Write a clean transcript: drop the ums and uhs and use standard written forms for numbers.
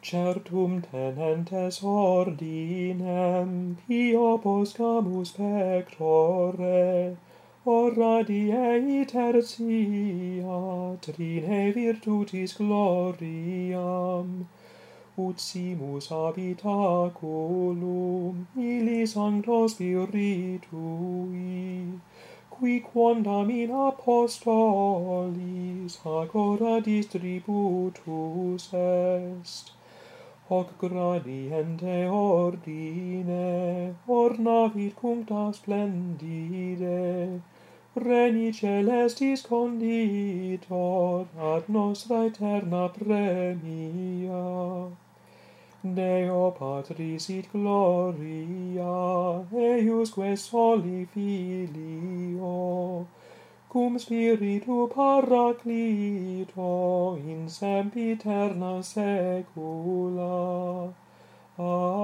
Certum tenentes ordinem, pio poscamus pectore, ora diei tertia, trine virtutis gloriam, ut simus habitaculum, illi sancto Spiritui, qui quondam in apostolis agora distributus est, hoc gradiente ordine, ornavit cuncta splendide, reni celestis conditor ad nostra aeterna premia. Deo Patris et gloria, eiusque soli Filio, cum Spiritu Paraclito, in sempiterna saecula.